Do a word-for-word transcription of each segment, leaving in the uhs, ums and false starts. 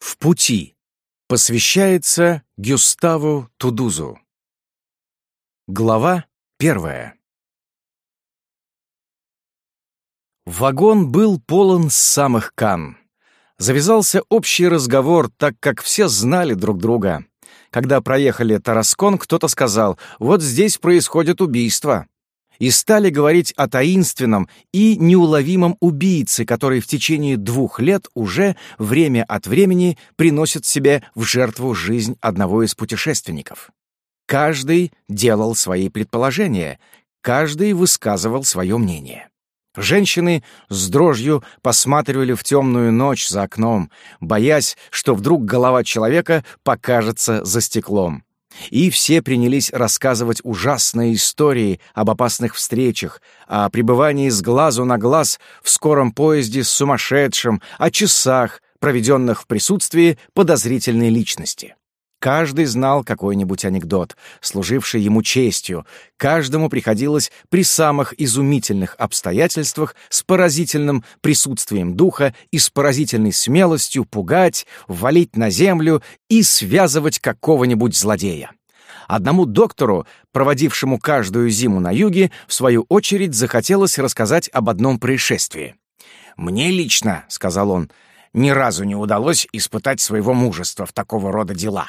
В пути. Посвящается Гюставу Тудузу. Глава первая. Вагон был полон с самых Канн. Завязался общий разговор, так как все знали друг друга. Когда проехали Тараскон, кто-то сказал: «Вот здесь происходит убийство». И стали говорить о таинственном и неуловимом убийце, который в течение двух лет уже время от времени приносит себе в жертву жизнь одного из путешественников. Каждый делал свои предположения, каждый высказывал свое мнение. Женщины с дрожью посматривали в темную ночь за окном, боясь, что вдруг голова человека покажется за стеклом. И все принялись рассказывать ужасные истории об опасных встречах, о пребывании с глазу на глаз в скором поезде с сумасшедшим, о часах, проведенных в присутствии подозрительной личности. Каждый знал какой-нибудь анекдот, служивший ему честью. Каждому приходилось при самых изумительных обстоятельствах с поразительным присутствием духа и с поразительной смелостью пугать, валить на землю и связывать какого-нибудь злодея. Одному доктору, проводившему каждую зиму на юге, в свою очередь захотелось рассказать об одном происшествии. «Мне лично, — сказал он, — ни разу не удалось испытать своего мужества в такого рода делах.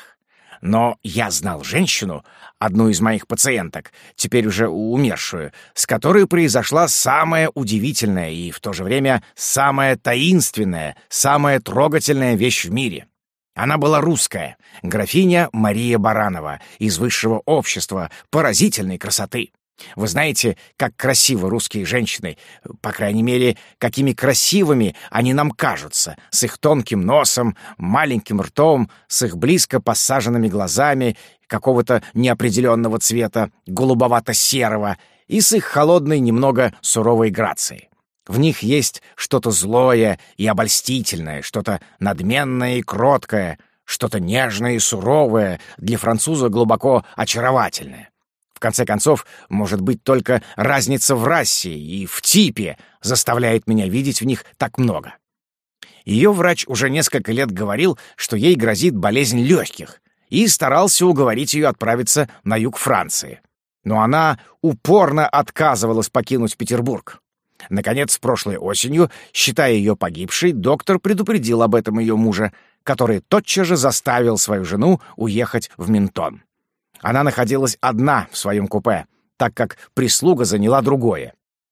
Но я знал женщину, одну из моих пациенток, теперь уже умершую, с которой произошла самая удивительная и в то же время самая таинственная, самая трогательная вещь в мире. Она была русская, графиня Мария Баранова, из высшего общества, поразительной красоты. Вы знаете, как красивы русские женщины, по крайней мере, какими красивыми они нам кажутся, с их тонким носом, маленьким ртом, с их близко посаженными глазами какого-то неопределенного цвета, голубовато-серого, и с их холодной, немного суровой грацией. В них есть что-то злое и обольстительное, что-то надменное и кроткое, что-то нежное и суровое, для француза глубоко очаровательное. В конце концов, может быть, только разница в расе и в типе заставляет меня видеть в них так много. Ее врач уже несколько лет говорил, что ей грозит болезнь легких, и старался уговорить ее отправиться на юг Франции. Но она упорно отказывалась покинуть Петербург. Наконец, прошлой осенью, считая ее погибшей, доктор предупредил об этом ее мужа, который тотчас же заставил свою жену уехать в Ментон. Она находилась одна в своем купе, так как прислуга заняла другое.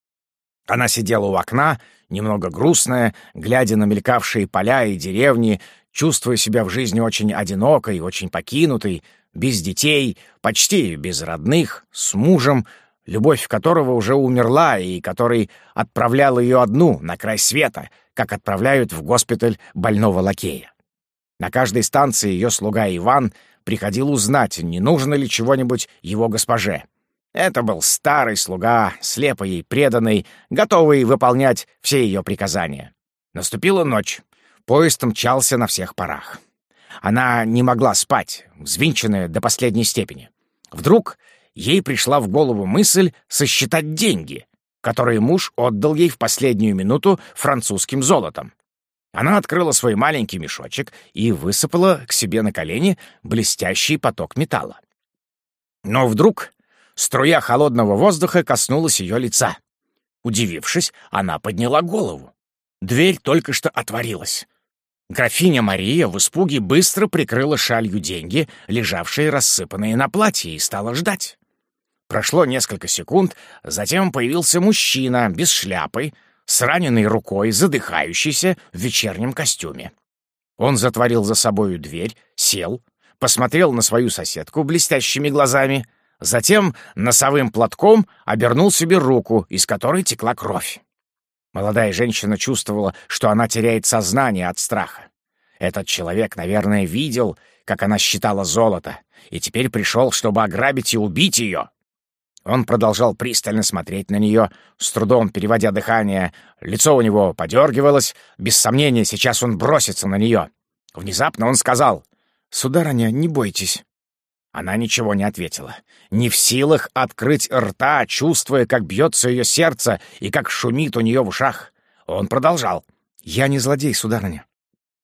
Она сидела у окна, немного грустная, глядя на мелькавшие поля и деревни, чувствуя себя в жизни очень одинокой, очень покинутой, без детей, почти без родных, с мужем, любовь которого уже умерла и который отправлял ее одну на край света, как отправляют в госпиталь больного лакея. На каждой станции ее слуга Иван приходил узнать, не нужно ли чего-нибудь его госпоже. Это был старый слуга, слепо ей преданный, готовый выполнять все ее приказания. Наступила ночь. Поезд мчался на всех парах. Она не могла спать, взвинченная до последней степени. Вдруг ей пришла в голову мысль сосчитать деньги, которые муж отдал ей в последнюю минуту французским золотом. Она открыла свой маленький мешочек и высыпала к себе на колени блестящий поток металла. Но вдруг струя холодного воздуха коснулась ее лица. Удивившись, она подняла голову. Дверь только что отворилась. Графиня Мария в испуге быстро прикрыла шалью деньги, лежавшие рассыпанные на платье, и стала ждать. Прошло несколько секунд, затем появился мужчина без шляпы, с раненой рукой, задыхающийся в вечернем костюме. Он затворил за собою дверь, сел, посмотрел на свою соседку блестящими глазами, затем носовым платком обернул себе руку, из которой текла кровь. Молодая женщина чувствовала, что она теряет сознание от страха. Этот человек, наверное, видел, как она считала золото, и теперь пришел, чтобы ограбить и убить ее. Он продолжал пристально смотреть на нее, с трудом переводя дыхание. Лицо у него подергивалось. Без сомнения, сейчас он бросится на нее. Внезапно он сказал: «Сударыня, не бойтесь». Она ничего не ответила. Не в силах открыть рта, чувствуя, как бьется ее сердце и как шумит у нее в ушах. Он продолжал: «Я не злодей, сударыня.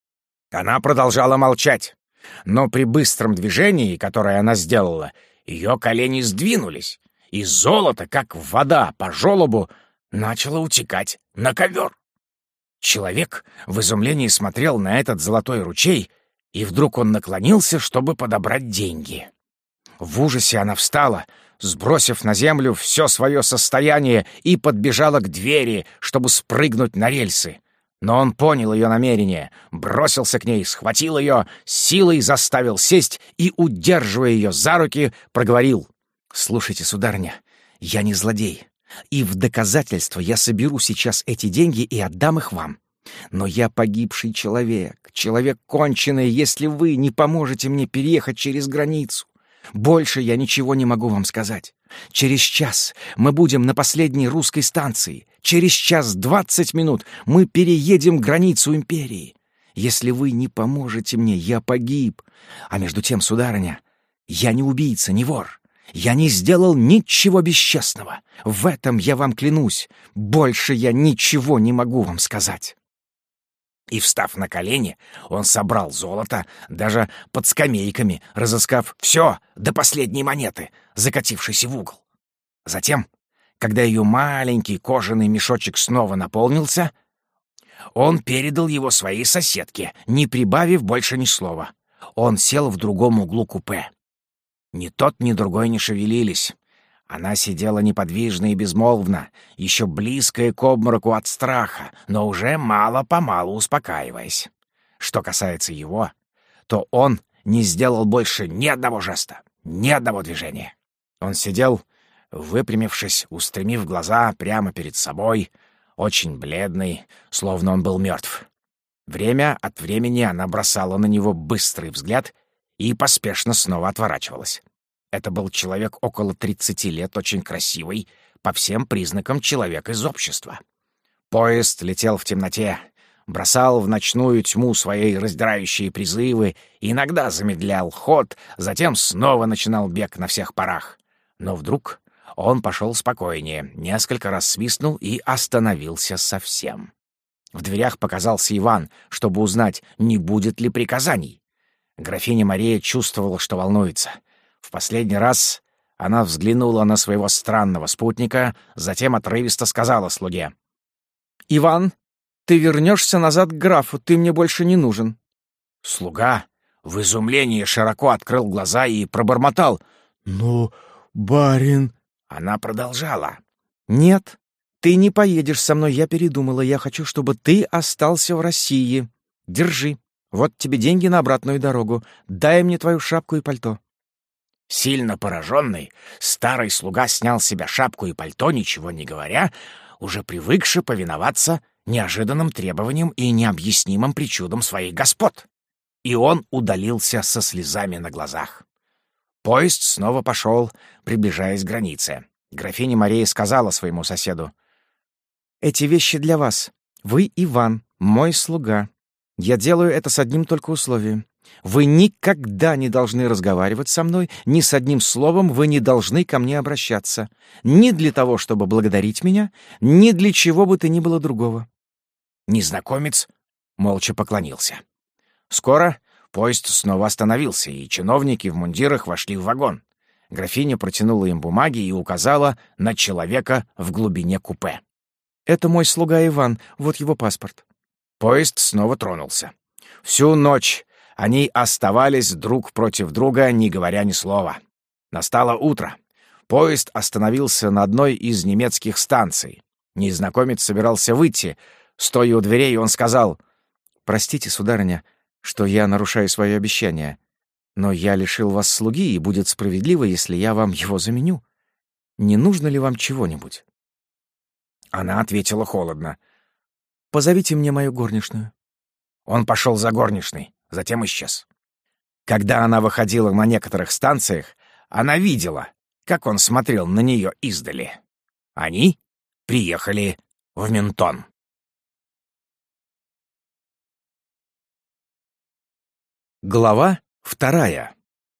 Она продолжала молчать, но при быстром движении, которое она сделала, ее колени сдвинулись, и золото, как вода по желобу, начало утекать на ковер. Человек в изумлении смотрел на этот золотой ручей, и вдруг он наклонился, чтобы подобрать деньги. В ужасе она встала, сбросив на землю все свое состояние, и подбежала к двери, чтобы спрыгнуть на рельсы. Но он понял ее намерение, бросился к ней, схватил ее, силой заставил сесть и, удерживая ее за руки, проговорил: «Слушайте, сударыня, я не злодей, и в доказательство я соберу сейчас эти деньги и отдам их вам. Но я погибший человек, человек конченый, если вы не поможете мне переехать через границу. Больше я ничего не могу вам сказать. Через час мы будем на последней русской станции. Через час двадцать минут мы переедем границу империи. Если вы не поможете мне, я погиб. А между тем, сударыня, я не убийца, не вор. Я не сделал ничего бесчестного. В этом я вам клянусь. Больше я ничего не могу вам сказать». И, встав на колени, он собрал золото, даже под скамейками, разыскав все до последней монеты, закатившейся в угол. Затем, когда ее маленький кожаный мешочек снова наполнился, он передал его своей соседке, не прибавив больше ни слова. Он сел в другом углу купе. Ни тот, ни другой не шевелились. Она сидела неподвижно и безмолвно, еще близкая к обмороку от страха, но уже мало-помалу успокаиваясь. Что касается его, то он не сделал больше ни одного жеста, ни одного движения. Он сидел, выпрямившись, устремив глаза прямо перед собой, очень бледный, словно он был мертв. Время от времени она бросала на него быстрый взгляд и поспешно снова отворачивалась. Это был человек около тридцати лет, очень красивый, по всем признакам человек из общества. Поезд летел в темноте, бросал в ночную тьму свои раздирающие призывы, иногда замедлял ход, затем снова начинал бег на всех парах. Но вдруг он пошел спокойнее, несколько раз свистнул и остановился совсем. В дверях показался Иван, чтобы узнать, не будет ли приказаний. Графиня Мария чувствовала, что волнуется. В последний раз она взглянула на своего странного спутника, затем отрывисто сказала слуге: «Иван, ты вернешься назад к графу, ты мне больше не нужен». Слуга в изумлении широко открыл глаза и пробормотал: «Ну, барин...» Она продолжала: «Нет, ты не поедешь со мной, я передумала. Я хочу, чтобы ты остался в России. Держи, вот тебе деньги на обратную дорогу. Дай мне твою шапку и пальто». Сильно пораженный, старый слуга снял с себя шапку и пальто, ничего не говоря, уже привыкший повиноваться неожиданным требованиям и необъяснимым причудам своих господ. И он удалился со слезами на глазах. Поезд снова пошел, приближаясь к границе. Графиня Мария сказала своему соседу: «Эти вещи для вас. Вы Иван, мой слуга. Я делаю это с одним только условием. Вы никогда не должны разговаривать со мной, ни с одним словом вы не должны ко мне обращаться. Ни для того, чтобы благодарить меня, ни для чего бы то ни было другого». Незнакомец молча поклонился. Скоро поезд снова остановился, и чиновники в мундирах вошли в вагон. Графиня протянула им бумаги и указала на человека в глубине купе. «Это мой слуга Иван, вот его паспорт». Поезд снова тронулся. Всю ночь они оставались друг против друга, не говоря ни слова. Настало утро. Поезд остановился на одной из немецких станций. Незнакомец собирался выйти. Стоя у дверей, он сказал: «Простите, сударыня, что я нарушаю свое обещание, но я лишил вас слуги, и будет справедливо, если я вам его заменю. Не нужно ли вам чего-нибудь?» Она ответила холодно: «Позовите мне мою горничную». Он пошел за горничной, затем исчез. Когда она выходила на некоторых станциях, она видела, как он смотрел на нее издали. Они приехали в Ментон. Глава вторая.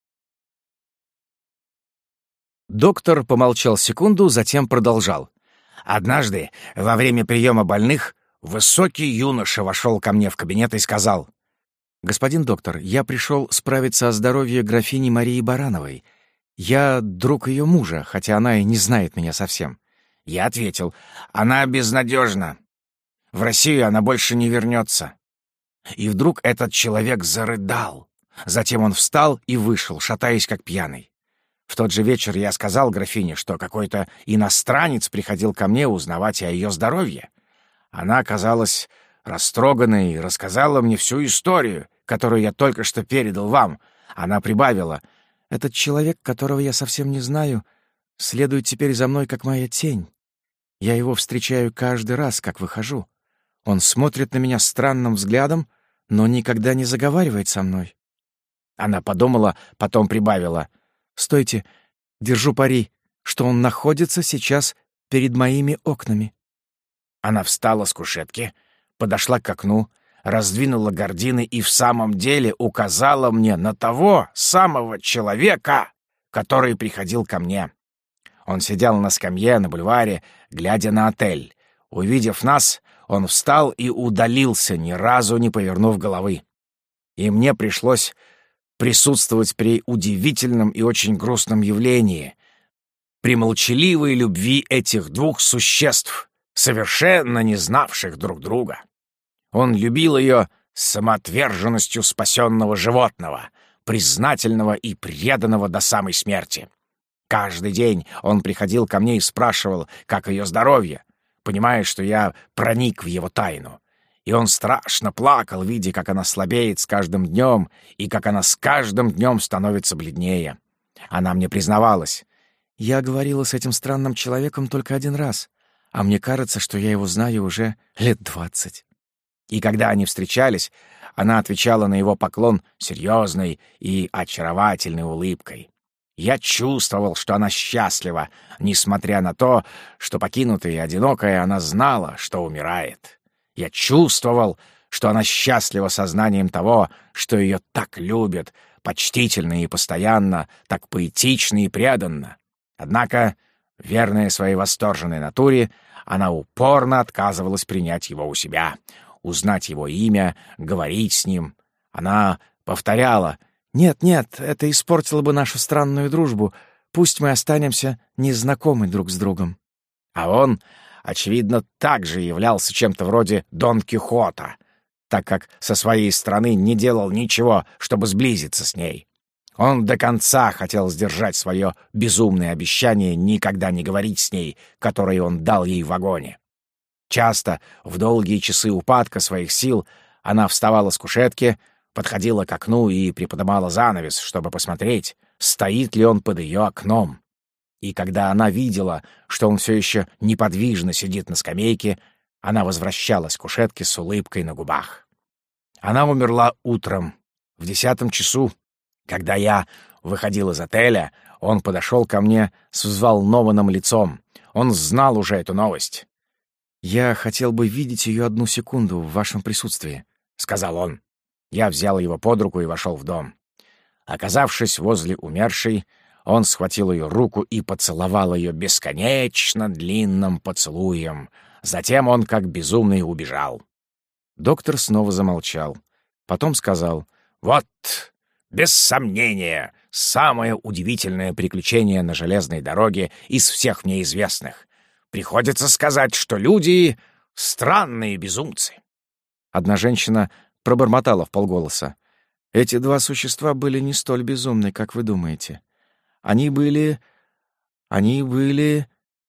Доктор помолчал секунду, затем продолжал. «Однажды, во время приема больных, высокий юноша вошел ко мне в кабинет и сказал: «Господин доктор, я пришел справиться о здоровье графини Марии Барановой. Я друг ее мужа, хотя она и не знает меня совсем». Я ответил: «Она безнадежна. В Россию она больше не вернется». И вдруг этот человек зарыдал. Затем он встал и вышел, шатаясь как пьяный. В тот же вечер я сказал графине, что какой-то иностранец приходил ко мне узнавать о ее здоровье. Она оказалась растроганной и рассказала мне всю историю, которую я только что передал вам. Она прибавила: «Этот человек, которого я совсем не знаю, следует теперь за мной, как моя тень. Я его встречаю каждый раз, как выхожу. Он смотрит на меня странным взглядом, но никогда не заговаривает со мной». Она подумала, потом прибавила: «Стойте, держу пари, что он находится сейчас перед моими окнами». Она встала с кушетки, подошла к окну, раздвинула гардины и в самом деле указала мне на того самого человека, который приходил ко мне. Он сидел на скамье на бульваре, глядя на отель. Увидев нас, он встал и удалился, ни разу не повернув головы. И мне пришлось присутствовать при удивительном и очень грустном явлении, при молчаливой любви этих двух существ, совершенно не знавших друг друга. Он любил ее с самоотверженностью спасенного животного, признательного и преданного до самой смерти. Каждый день он приходил ко мне и спрашивал, как ее здоровье, понимая, что я проник в его тайну. И он страшно плакал, видя, как она слабеет с каждым днем и как она с каждым днем становится бледнее. Она мне признавалась: «Я говорила с этим странным человеком только один раз, а мне кажется, что я его знаю уже лет двадцать». И когда они встречались, она отвечала на его поклон серьезной и очаровательной улыбкой. Я чувствовал, что она счастлива, несмотря на то, что, покинутая и одинокая, она знала, что умирает. Я чувствовал, что она счастлива сознанием того, что ее так любят, почтительно и постоянно, так поэтично и преданно. Однако, верная своей восторженной натуре, она упорно отказывалась принять его у себя, узнать его имя, говорить с ним. Она повторяла: «Нет, нет, это испортило бы нашу странную дружбу. Пусть мы останемся незнакомы друг с другом». А он, очевидно, также являлся чем-то вроде Дон Кихота, так как со своей стороны не делал ничего, чтобы сблизиться с ней. Он до конца хотел сдержать свое безумное обещание никогда не говорить с ней, которое он дал ей в вагоне. Часто, в долгие часы упадка своих сил, она вставала с кушетки, подходила к окну и приподнимала занавес, чтобы посмотреть, стоит ли он под ее окном. И когда она видела, что он все еще неподвижно сидит на скамейке, она возвращалась к кушетке с улыбкой на губах. Она умерла утром, в десятом часу. Когда я выходил из отеля, он подошел ко мне с взволнованным лицом. Он знал уже эту новость. «Я хотел бы видеть ее одну секунду в вашем присутствии», — сказал он. Я взял его под руку и вошел в дом. Оказавшись возле умершей, он схватил ее руку и поцеловал ее бесконечно длинным поцелуем. Затем он, как безумный, убежал. Доктор снова замолчал. Потом сказал: «Вот, без сомнения, самое удивительное приключение на железной дороге из всех мне известных. Приходится сказать, что люди — странные безумцы». Одна женщина пробормотала вполголоса: «Эти два существа были не столь безумны, как вы думаете. Они были... они были...»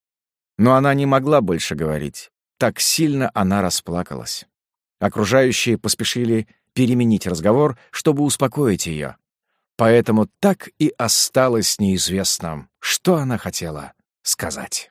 Но она не могла больше говорить. Так сильно она расплакалась. Окружающие поспешили переменить разговор, чтобы успокоить ее. Поэтому так и осталось неизвестным, что она хотела сказать.